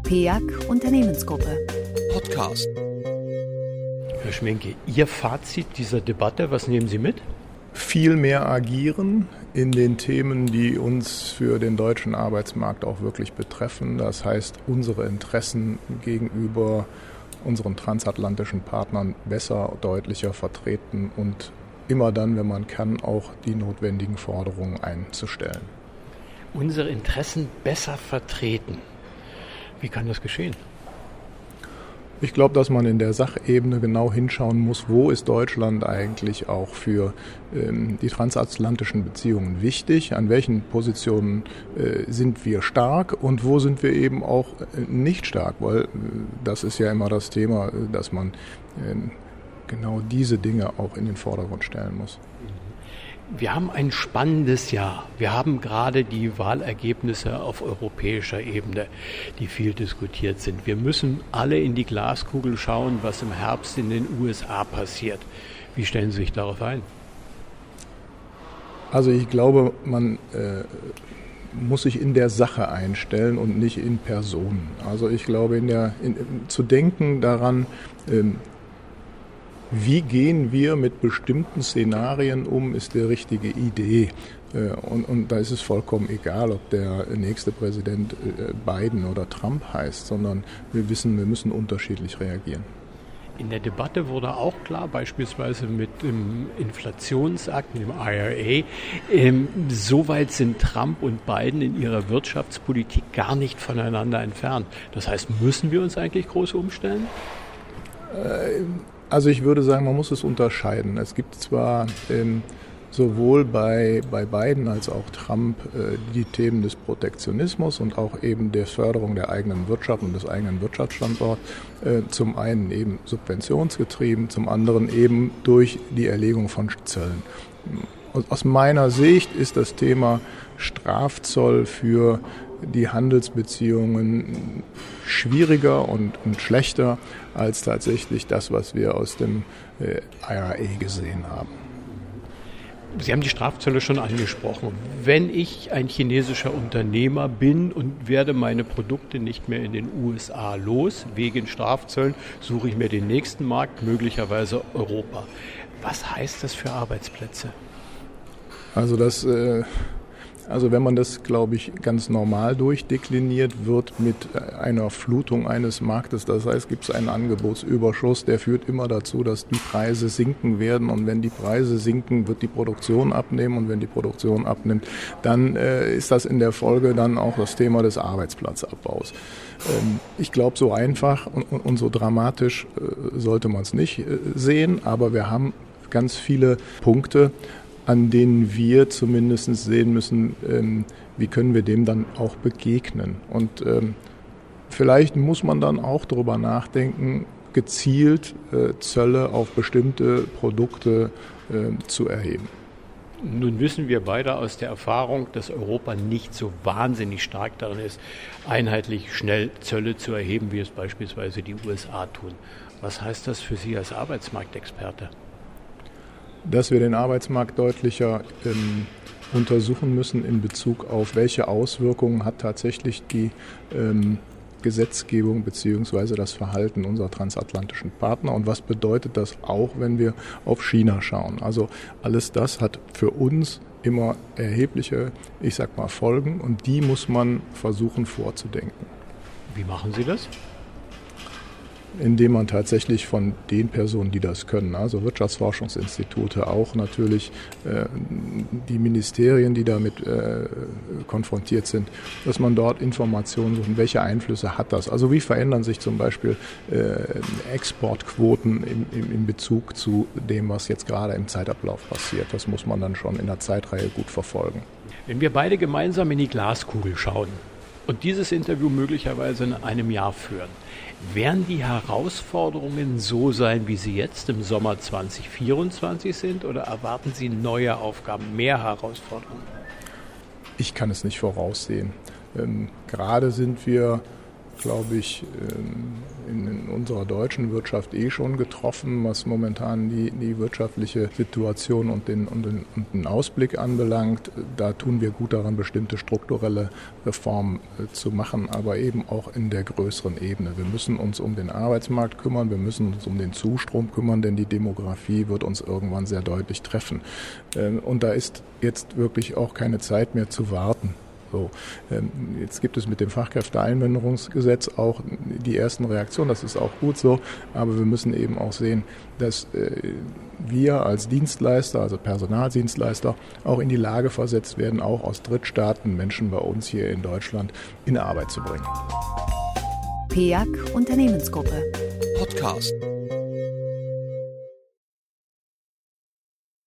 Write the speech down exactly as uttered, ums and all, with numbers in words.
P E A C Unternehmensgruppe. Podcast. Herr Schmenke, Ihr Fazit dieser Debatte, was nehmen Sie mit? Viel mehr agieren in den Themen, die uns für den deutschen Arbeitsmarkt auch wirklich betreffen. Das heißt, unsere Interessen gegenüber unseren transatlantischen Partnern besser, deutlicher vertreten und immer dann, wenn man kann, auch die notwendigen Forderungen einzustellen. Unsere Interessen besser vertreten. Wie kann das geschehen? Ich glaube, dass man in der Sachebene genau hinschauen muss, wo ist Deutschland eigentlich auch für ähm, die transatlantischen Beziehungen wichtig, an welchen Positionen äh, sind wir stark und wo sind wir eben auch äh, nicht stark, weil äh, das ist ja immer das Thema, äh, dass man äh, genau diese Dinge auch in den Vordergrund stellen muss. Wir haben ein spannendes Jahr. Wir haben gerade die Wahlergebnisse auf europäischer Ebene, die viel diskutiert sind. Wir müssen alle in die Glaskugel schauen, was im Herbst in den U S A passiert. Wie stellen Sie sich darauf ein? Also ich glaube, man äh, muss sich in der Sache einstellen und nicht in Personen. Also ich glaube, in der, in, zu denken daran, ähm, wie gehen wir mit bestimmten Szenarien um, ist die richtige Idee. Und, und da ist es vollkommen egal, ob der nächste Präsident Biden oder Trump heißt, sondern wir wissen, wir müssen unterschiedlich reagieren. In der Debatte wurde auch klar, beispielsweise mit dem Inflationsakt, mit dem I R A, ähm, so weit sind Trump und Biden in ihrer Wirtschaftspolitik gar nicht voneinander entfernt. Das heißt, müssen wir uns eigentlich groß umstellen? Äh, Also ich würde sagen, man muss es unterscheiden. Es gibt zwar ähm, sowohl bei, bei Biden als auch Trump äh, die Themen des Protektionismus und auch eben der Förderung der eigenen Wirtschaft und des eigenen Wirtschaftsstandorts, äh, zum einen eben subventionsgetrieben, zum anderen eben durch die Erlegung von Zöllen. Aus meiner Sicht ist das Thema Strafzoll für die Handelsbeziehungen schwieriger und, und schlechter als tatsächlich das, was wir aus dem äh, I R A gesehen haben. Sie haben die Strafzölle schon angesprochen. Wenn ich ein chinesischer Unternehmer bin und werde meine Produkte nicht mehr in den U S A los, wegen Strafzöllen, suche ich mir den nächsten Markt, möglicherweise Europa. Was heißt das für Arbeitsplätze? Also das... Äh, Also wenn man das, glaube ich, ganz normal durchdekliniert, wird mit einer Flutung eines Marktes, das heißt, gibt es einen Angebotsüberschuss, der führt immer dazu, dass die Preise sinken werden. Und wenn die Preise sinken, wird die Produktion abnehmen. Und wenn die Produktion abnimmt, dann äh, ist das in der Folge dann auch das Thema des Arbeitsplatzabbaus. Ähm, ich glaube, so einfach und, und so dramatisch äh, sollte man es nicht äh, sehen, aber wir haben ganz viele Punkte, an denen wir zumindest sehen müssen, ähm, wie können wir dem dann auch begegnen. Und ähm, vielleicht muss man dann auch darüber nachdenken, gezielt äh, Zölle auf bestimmte Produkte äh, zu erheben. Nun wissen wir beide aus der Erfahrung, dass Europa nicht so wahnsinnig stark darin ist, einheitlich schnell Zölle zu erheben, wie es beispielsweise die U S A tun. Was heißt das für Sie als Arbeitsmarktexperte? Dass wir den Arbeitsmarkt deutlicher ähm, untersuchen müssen in Bezug auf, welche Auswirkungen hat tatsächlich die ähm, Gesetzgebung bzw. das Verhalten unserer transatlantischen Partner und was bedeutet das auch, wenn wir auf China schauen. Also alles das hat für uns immer erhebliche, ich sag mal, Folgen und die muss man versuchen vorzudenken. Wie machen Sie das? Indem man tatsächlich von den Personen, die das können, also Wirtschaftsforschungsinstitute, auch natürlich äh, die Ministerien, die damit äh, konfrontiert sind, dass man dort Informationen sucht, welche Einflüsse hat das. Also wie verändern sich zum Beispiel äh, Exportquoten in, in, in Bezug zu dem, was jetzt gerade im Zeitablauf passiert. Das muss man dann schon in der Zeitreihe gut verfolgen. Wenn wir beide gemeinsam in die Glaskugel schauen und dieses Interview möglicherweise in einem Jahr führen, werden die Herausforderungen so sein, wie sie jetzt im Sommer zwanzig vierundzwanzig sind, oder erwarten Sie neue Aufgaben, mehr Herausforderungen? Ich kann es nicht voraussehen. Ähm, gerade sind wir glaube ich, in unserer deutschen Wirtschaft eh schon getroffen, was momentan die, die wirtschaftliche Situation und den, und, den, und den Ausblick anbelangt. Da tun wir gut daran, bestimmte strukturelle Reformen zu machen, aber eben auch in der größeren Ebene. Wir müssen uns um den Arbeitsmarkt kümmern, wir müssen uns um den Zustrom kümmern, denn die Demografie wird uns irgendwann sehr deutlich treffen. Und da ist jetzt wirklich auch keine Zeit mehr zu warten. So, jetzt gibt es mit dem Fachkräfteeinwanderungsgesetz auch die ersten Reaktionen, das ist auch gut so, aber wir müssen eben auch sehen, dass wir als Dienstleister, also Personaldienstleister, auch in die Lage versetzt werden, auch aus Drittstaaten Menschen bei uns hier in Deutschland in Arbeit zu bringen. P E A C Unternehmensgruppe Podcast.